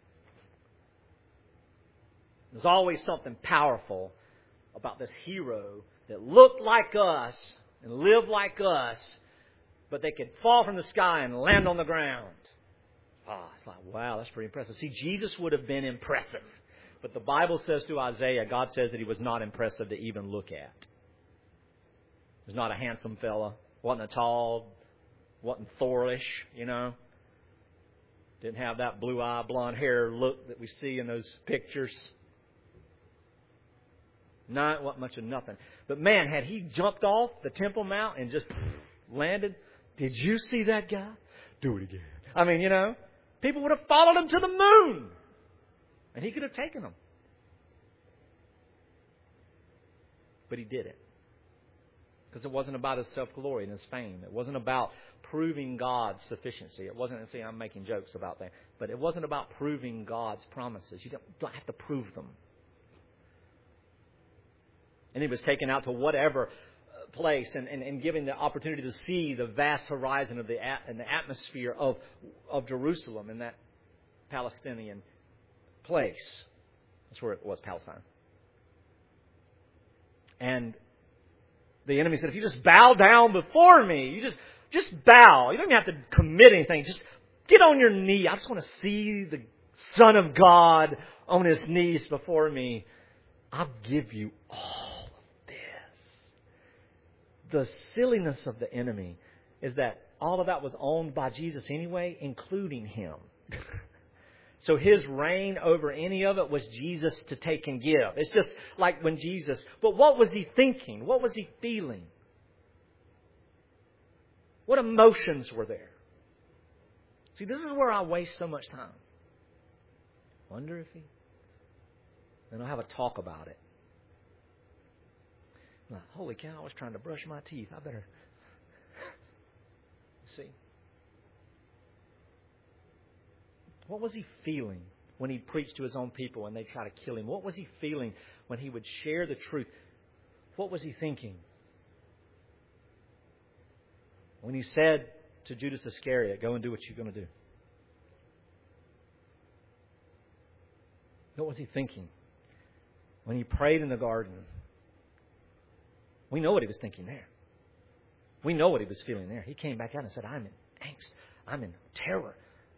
[SPEAKER 1] There's always something powerful about this hero that looked like us and lived like us, but they could fall from the sky and land on the ground. Ah, oh, it's like, wow, that's pretty impressive. See, Jesus would have been impressive. But the Bible says through Isaiah, God says that he was not impressive to even look at. He was not a handsome fella. Wasn't a tall, wasn't Thorish, you know. Didn't have that blue-eye, blonde hair look that we see in those pictures. Not what much of nothing. But man, had he jumped off the Temple Mount and just landed, did you see that guy? Do it again. I mean, you know, people would have followed him to the moon. And he could have taken them. But he did it. Because it wasn't about his self-glory and his fame. It wasn't about proving God's sufficiency. It wasn't, see, I'm making jokes about that. But it wasn't about proving God's promises. You don't, don't have to prove them. And he was taken out to whatever place and, and, and given the opportunity to see the vast horizon of the and the atmosphere of, of Jerusalem in that Palestinian place. That's where it was, Palestine. And the enemy said, if you just bow down before me, you just, just bow. You don't even have to commit anything. Just get on your knee. I just want to see the Son of God on his knees before me. I'll give you all. The silliness of the enemy is that all of that was owned by Jesus anyway, including him. So his reign over any of it was Jesus to take and give. It's just like when Jesus... But what was he thinking? What was he feeling? What emotions were there? See, this is where I waste so much time. Wonder if he... Then I'll have a talk about it. Like, holy cow, I was trying to brush my teeth. I better... See? What was he feeling when he preached to his own people and they tried to kill him? What was he feeling when he would share the truth? What was he thinking? When he said to Judas Iscariot, go and do what you're going to do. What was he thinking? When he prayed in the garden... We know what he was thinking there. We know what he was feeling there. He came back out and said, I'm in angst. I'm in terror.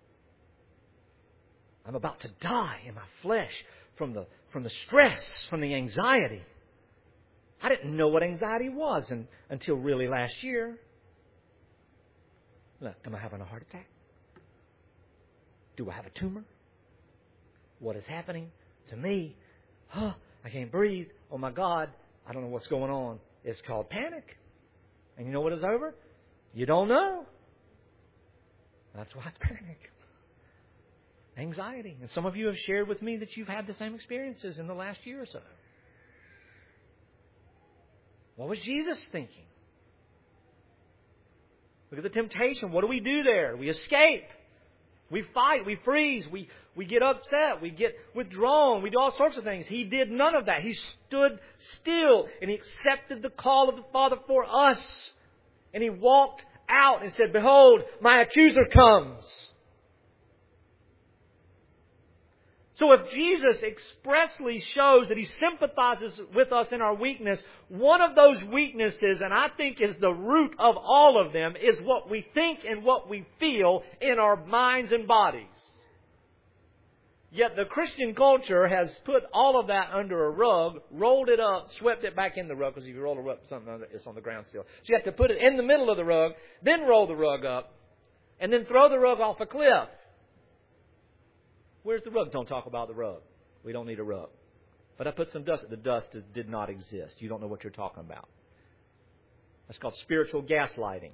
[SPEAKER 1] I'm about to die in my flesh from the, from the stress, from the anxiety. I didn't know what anxiety was in, until really last year. Look, am I having a heart attack? Do I have a tumor? What is happening to me? Huh, I can't breathe. Oh my God, I don't know what's going on. It's called panic. And you know what is over? You don't know. That's why it's panic. Anxiety. And some of you have shared with me that you've had the same experiences in the last year or so. What was Jesus thinking? Look at the temptation. What do we do there? We escape. We fight. We freeze. We, we get upset. We get withdrawn. We do all sorts of things. He did none of that. He stood still and he accepted the call of the Father for us. And he walked out and said, "Behold, my accuser comes." So if Jesus expressly shows that He sympathizes with us in our weakness, one of those weaknesses, and I think is the root of all of them, is what we think and what we feel in our minds and bodies. Yet the Christian culture has put all of that under a rug, rolled it up, swept it back in the rug, because if you roll the rug, something it's on the ground still. So you have to put it in the middle of the rug, then roll the rug up, and then throw the rug off a cliff. Where's the rug? Don't talk about the rug. We don't need a rug. But I put some dust. The dust did not exist. You don't know what you're talking about. That's called spiritual gaslighting.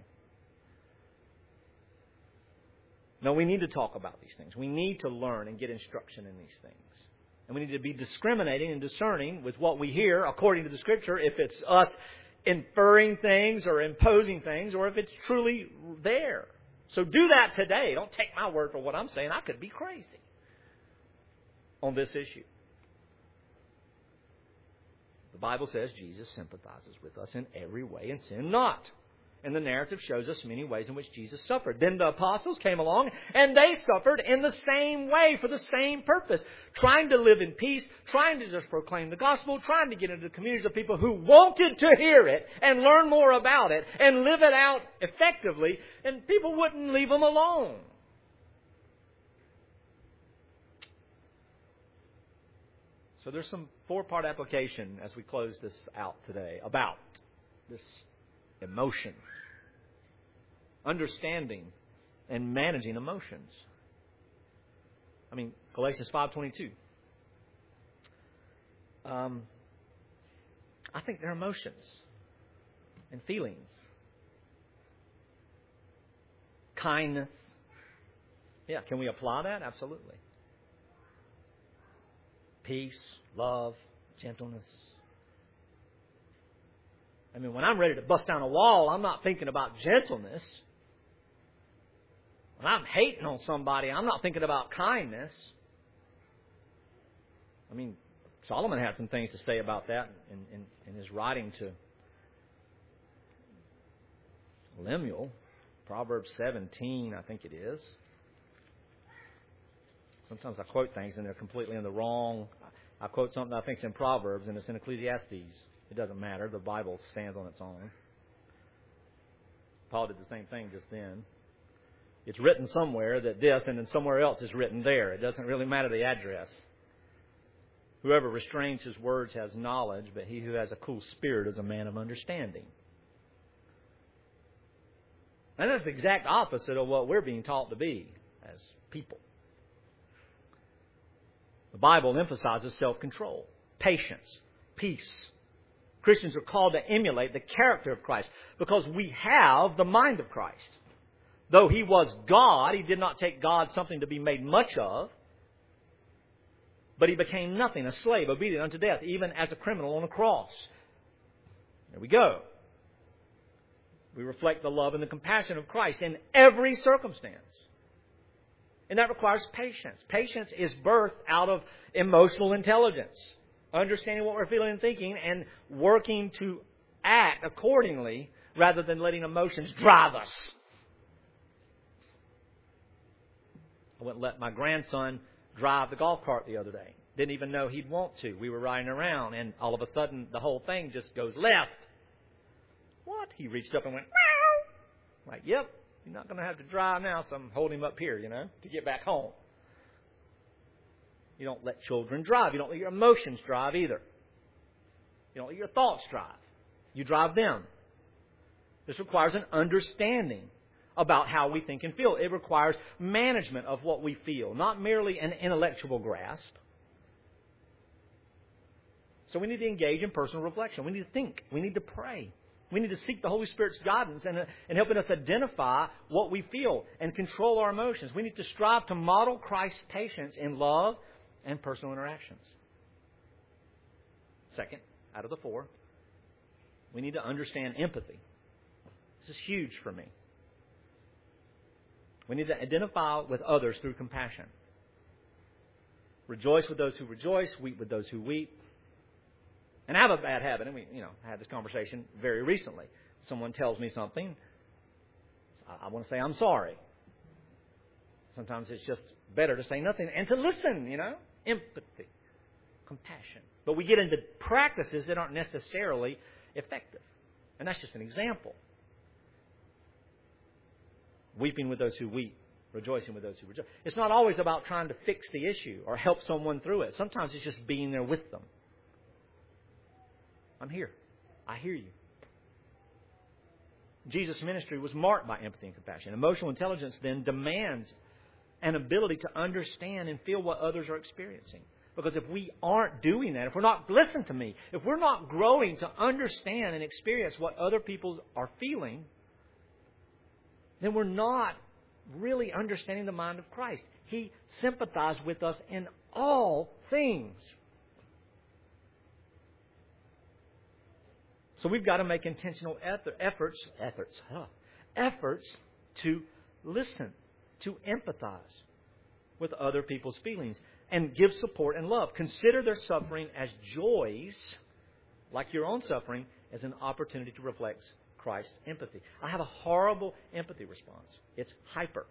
[SPEAKER 1] No, we need to talk about these things. We need to learn and get instruction in these things. And we need to be discriminating and discerning with what we hear according to the Scripture, if it's us inferring things or imposing things, or if it's truly there. So do that today. Don't take my word for what I'm saying. I could be crazy on this issue. The Bible says Jesus sympathizes with us in every way and sin not. And the narrative shows us many ways in which Jesus suffered. Then the apostles came along and they suffered in the same way for the same purpose. Trying to live in peace, trying to just proclaim the gospel, trying to get into the communities of people who wanted to hear it and learn more about it and live it out effectively, and people wouldn't leave them alone. So there's some four-part application as we close this out today about this emotion, understanding and managing emotions. I mean, Galatians five twenty-two. Um, I think they're emotions and feelings. Kindness. Yeah, can we apply that? Absolutely. Peace, love, gentleness. I mean, when I'm ready to bust down a wall, I'm not thinking about gentleness. When I'm hating on somebody, I'm not thinking about kindness. I mean, Solomon had some things to say about that in, in, in his writing to Lemuel. Proverbs seventeen, I think it is. Sometimes I quote things and they're completely in the wrong. I quote something I think is in Proverbs and it's in Ecclesiastes. It doesn't matter. The Bible stands on its own. Paul did the same thing just then. It's written somewhere that this, and then somewhere else is written there. It doesn't really matter the address. Whoever restrains his words has knowledge, but he who has a cool spirit is a man of understanding. And that's the exact opposite of what we're being taught to be as people. The Bible emphasizes self-control, patience, peace. Christians are called to emulate the character of Christ because we have the mind of Christ. Though He was God, He did not take God something to be made much of, but He became nothing, a slave, obedient unto death, even as a criminal on a cross. There we go. We reflect the love and the compassion of Christ in every circumstance. And that requires patience. Patience is birthed out of emotional intelligence. Understanding what we're feeling and thinking and working to act accordingly rather than letting emotions drive us. I went and let my grandson drive the golf cart the other day. Didn't even know he'd want to. We were riding around and all of a sudden the whole thing just goes left. What? He reached up and went, meow. Like, yep, you're not going to have to drive now, so I'm holding him up here, you know, to get back home. You don't let children drive. You don't let your emotions drive either. You don't let your thoughts drive. You drive them. This requires an understanding about how we think and feel. It requires management of what we feel, not merely an intellectual grasp. So we need to engage in personal reflection. We need to think. We need to pray. We need to seek the Holy Spirit's guidance and, uh, and helping us identify what we feel and control our emotions. We need to strive to model Christ's patience in love and personal interactions. Second, out of the four, we need to understand empathy. This is huge for me. We need to identify with others through compassion. Rejoice with those who rejoice, weep with those who weep. And I have a bad habit, and we, you know, I had this conversation very recently. Someone tells me something, I, I want to say I'm sorry. Sometimes it's just better to say nothing and to listen, you know. Empathy, compassion. But we get into practices that aren't necessarily effective. And that's just an example. Weeping with those who weep, rejoicing with those who rejoice. It's not always about trying to fix the issue or help someone through it. Sometimes it's just being there with them. I'm here. I hear you. Jesus' ministry was marked by empathy and compassion. Emotional intelligence then demands an ability to understand and feel what others are experiencing. Because if we aren't doing that, if we're not, listen to me, if we're not growing to understand and experience what other people are feeling, then we're not really understanding the mind of Christ. He sympathized with us in all things. So we've got to make intentional efforts, efforts, huh, efforts to listen, to empathize with other people's feelings and give support and love. Consider their suffering as joys, like your own suffering, as an opportunity to reflect Christ's empathy. I have a horrible empathy response. It's hyper.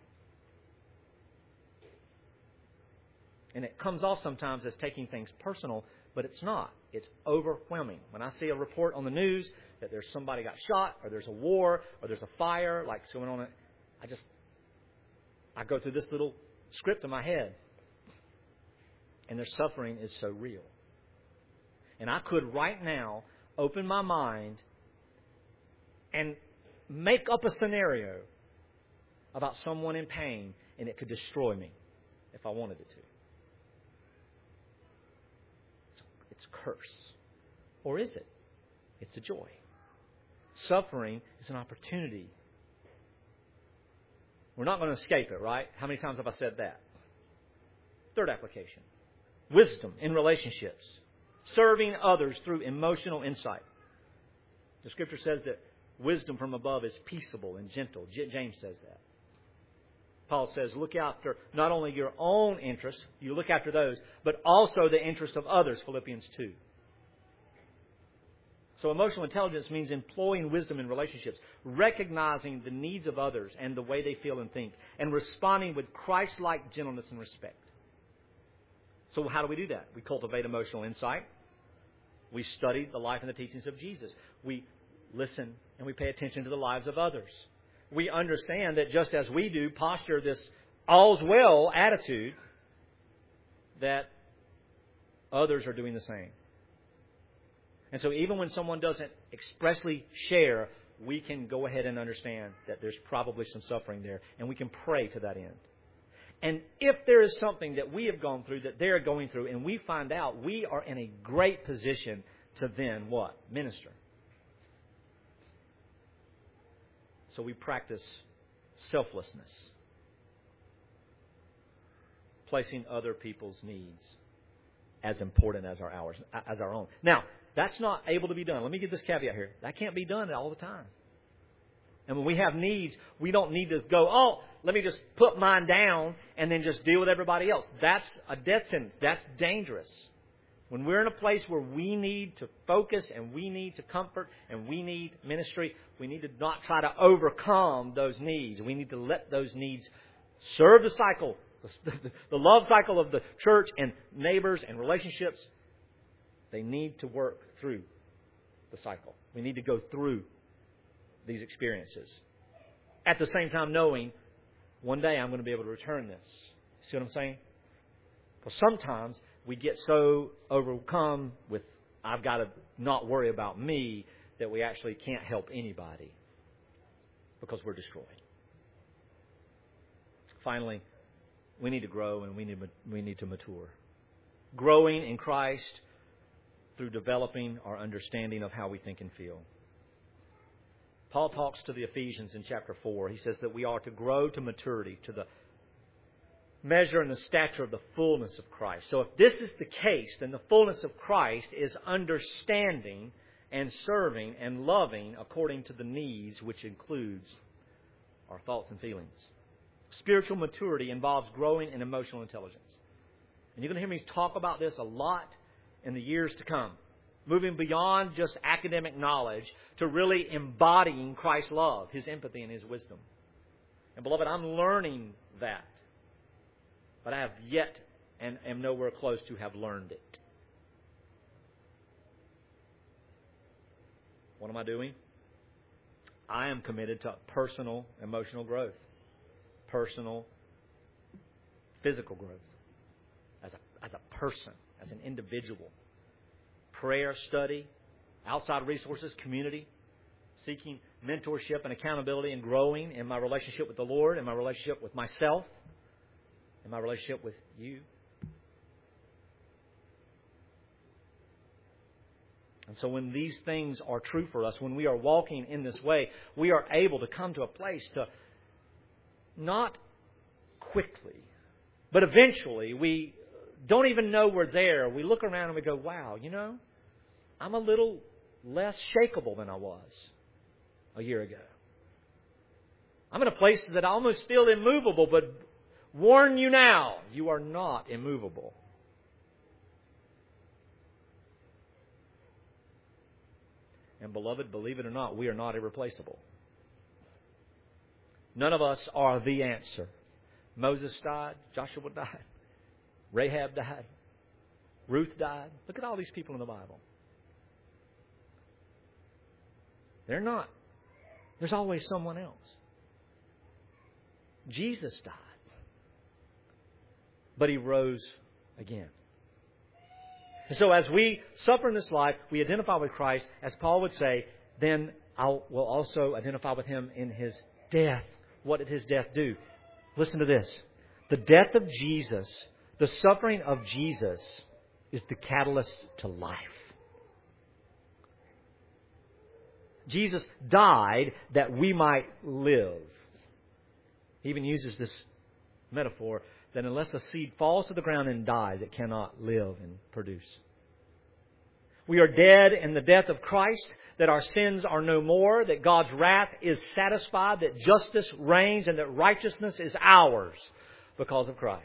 [SPEAKER 1] And it comes off sometimes as taking things personal, but it's not. It's overwhelming. When I see a report on the news that there's somebody got shot, or there's a war, or there's a fire, like going on, I just, I go through this little script in my head. And their suffering is so real. And I could right now open my mind and make up a scenario about someone in pain, and it could destroy me if I wanted it to. It's, it's a curse. Or is it? It's a joy. Suffering is an opportunity. We're not going to escape it, right? How many times have I said that? Third application. Wisdom in relationships. Serving others through emotional insight. The Scripture says that wisdom from above is peaceable and gentle. James says that. Paul says, look after not only your own interests, you look after those, but also the interest of others, Philippians two. So emotional intelligence means employing wisdom in relationships, recognizing the needs of others and the way they feel and think, and responding with Christ-like gentleness and respect. So how do we do that? We cultivate emotional insight. We study the life and the teachings of Jesus. We listen and we pay attention to the lives of others. We understand that just as we do, posture this all's well attitude, that others are doing the same. And so even when someone doesn't expressly share, we can go ahead and understand that there's probably some suffering there, and we can pray to that end. And if there is something that we have gone through that they're going through, and we find out, we are in a great position to then what? Minister. So we practice selflessness, placing other people's needs as important as our ours, as our own. Now, that's not able to be done. Let me give this caveat here. That can't be done all the time. And when we have needs, we don't need to go, oh, let me just put mine down and then just deal with everybody else. That's a death sentence. That's dangerous. When we're in a place where we need to focus and we need to comfort and we need ministry, we need to not try to overcome those needs. We need to let those needs serve the cycle, the love cycle of the church and neighbors and relationships. They need to work through the cycle. We need to go through these experiences. At the same time knowing one day I'm going to be able to return this. See what I'm saying? Because sometimes we get so overcome with, I've got to not worry about me, that we actually can't help anybody because we're destroyed. Finally, we need to grow and we need, we need to mature. Growing in Christ through developing our understanding of how we think and feel. Paul talks to the Ephesians in chapter four. He says that we are to grow to maturity, to the measure and the stature of the fullness of Christ. So if this is the case, then the fullness of Christ is understanding and serving and loving according to the needs, which includes our thoughts and feelings. Spiritual maturity involves growing in emotional intelligence. And you're going to hear me talk about this a lot in the years to come. moving beyond just academic knowledge to really embodying Christ's love, His empathy, and His wisdom. And beloved, I'm learning that. But I have yet and am nowhere close to have learned it. What am I doing? I am committed to personal emotional growth. Personal physical growth. As a, as a person, as an individual. Prayer, study, outside resources, community. Seeking mentorship and accountability and growing in my relationship with the Lord, in my relationship with myself, in my relationship with you. And so when these things are true for us, when we are walking in this way, we are able to come to a place to not quickly, but eventually we don't even know we're there. We look around and we go, wow, you know, I'm a little less shakeable than I was a year ago. I'm in a place that I almost feel immovable, but warn you now, you are not immovable. And beloved, believe it or not, we are not irreplaceable. None of us are the answer. Moses died. Joshua died. Rahab died. Ruth died. Look at all these people in the Bible. They're not. There's always someone else. Jesus died. But He rose again. And so as we suffer in this life, we identify with Christ, as Paul would say, then I'll, we'll also identify with Him in His death. What did His death do? Listen to this. The death of Jesus, the suffering of Jesus, is the catalyst to life. Jesus died that we might live. He even uses this metaphor that unless a seed falls to the ground and dies, it cannot live and produce. We are dead in the death of Christ, that our sins are no more, that God's wrath is satisfied, that justice reigns, and that righteousness is ours because of Christ.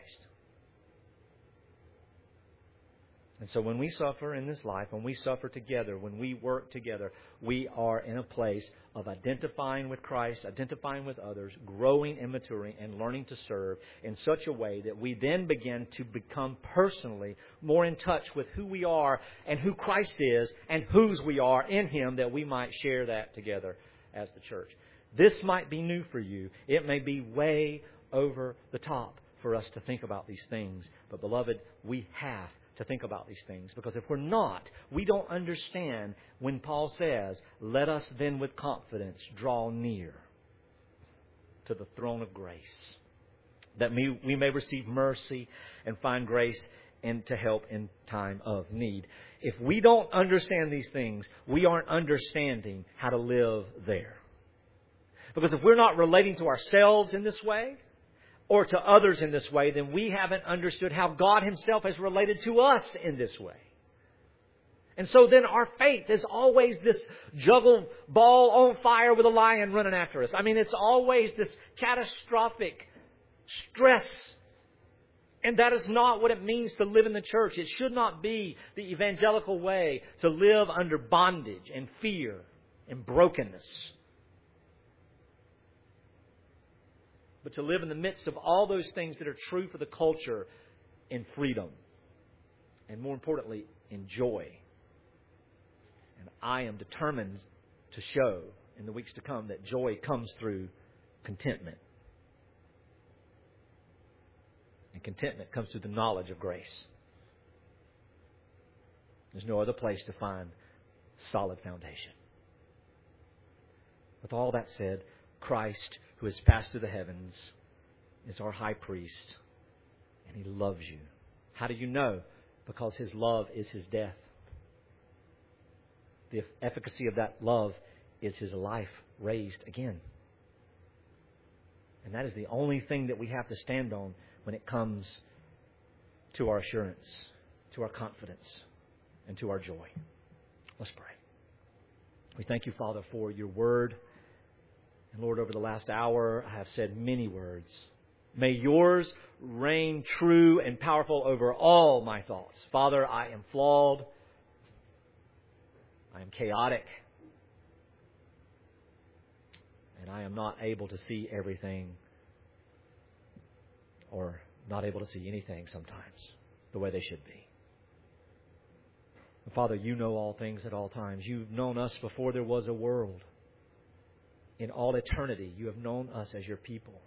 [SPEAKER 1] And so when we suffer in this life, when we suffer together, when we work together, we are in a place of identifying with Christ, identifying with others, growing and maturing, and learning to serve in such a way that we then begin to become personally more in touch with who we are and who Christ is and whose we are in Him, that we might share that together as the church. This might be new for you. It may be way over the top for us to think about these things. But beloved, we have to think about these things. Because if we're not, we don't understand when Paul says, let us then with confidence draw near to the throne of grace, that we may receive mercy and find grace and to help in time of need. If we don't understand these things, we aren't understanding how to live there. Because if we're not relating to ourselves in this way, or to others in this way, then we haven't understood how God Himself has related to us in this way. And so then our faith is always this juggle ball on fire with a lion running after us. I mean, it's always this catastrophic stress. And that is not what it means to live in the church. It should not be the evangelical way to live under bondage and fear and brokenness. But to live in the midst of all those things that are true for the culture in freedom. And more importantly, in joy. And I am determined to show in the weeks to come that joy comes through contentment. And contentment comes through the knowledge of grace. There's no other place to find solid foundation. With all that said, Christ, who has passed through the heavens, is our high priest, and He loves you. How do you know? Because His love is His death. The efficacy of that love is His life raised again. And that is the only thing that we have to stand on when it comes to our assurance, to our confidence, and to our joy. Let's pray. We thank you, Father, for your word. And Lord, over the last hour, I have said many words. May yours reign true and powerful over all my thoughts. Father, I am flawed.
[SPEAKER 2] I am chaotic. And I am not able to see everything, or not able to see anything sometimes the way they should be. Father, You know all things at all times. You've known us before there was a world. In all eternity, You have known us as Your people.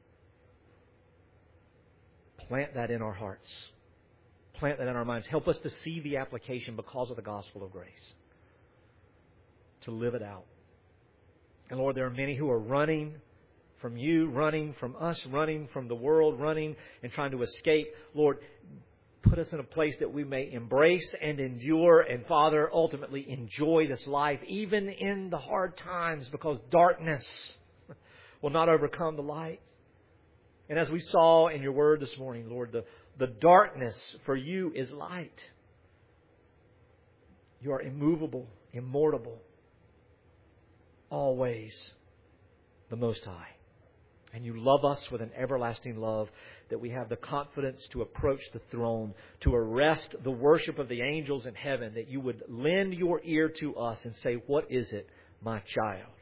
[SPEAKER 2] Plant that in our hearts. Plant that in our minds. Help us to see the application because of the gospel of grace. To live it out. And Lord, there are many who are running from You, running from us, running from the world, running and trying to escape. Lord, put us in a place that we may embrace and endure and, Father, ultimately enjoy this life, even in the hard times, because darkness will not overcome the light. And as we saw in Your Word this morning, Lord, the, the darkness for You is light. You are immovable, immortal, always the Most High. And You love us with an everlasting love, that we have the confidence to approach the throne, to arrest the worship of the angels in heaven, that You would lend Your ear to us and say, what is it, my child?